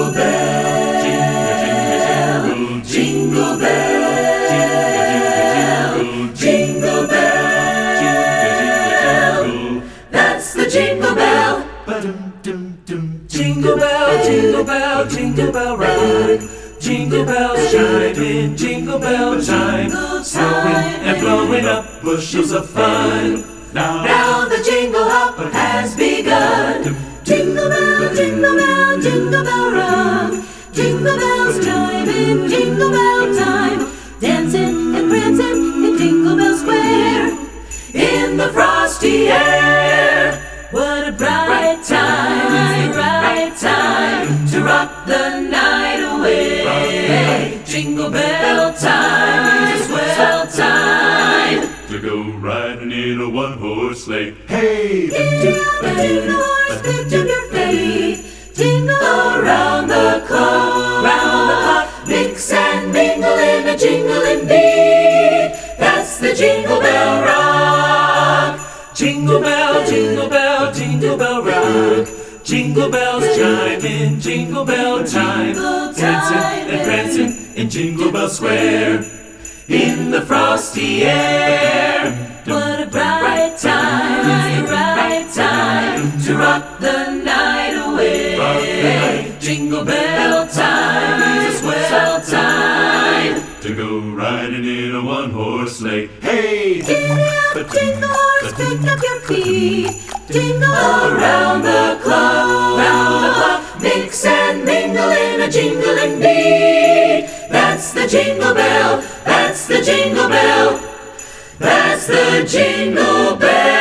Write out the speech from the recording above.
Jingle bell, jingle, jingle, jingle bell, jingle, bell, that's the jingle bell. Jingle bell, jingle bell, jingle bell rock. Jingle bells chiming, jingle bell time, snowing and blowing up bushels of fun. Now the jingle hop has begun. Jingle bell, jingle bell, jingle bell rock. Jingle bells chiming, jingle bell time, dancing and prancing in Jingle Bell Square. In the frosty air, what a bright time to rock the night away. Jingle bell time is swell time to go riding in a one-horse sleigh. Hey! Giddy up and jingle horse, pick up your feet. Jingle around the clock, mix and mingle in a jingling beat. That's the Jingle Bell Rock. Jingle bell, jingle bell, jingle bell rock. Jingle bells chime in Jingle Bell time, dancing and prancing in Jingle Bell Square. In the frosty air, what a bright time to rock the night away. Jingle bell time is a swell time to go riding in a one-horse sleigh. Hey! Giddy up, jingle horse, pick up your feet. Jingle around the clock, mix and mingle in a jingling beat. That's the jingle bell, that's the jingle bell, that's the jingle bell.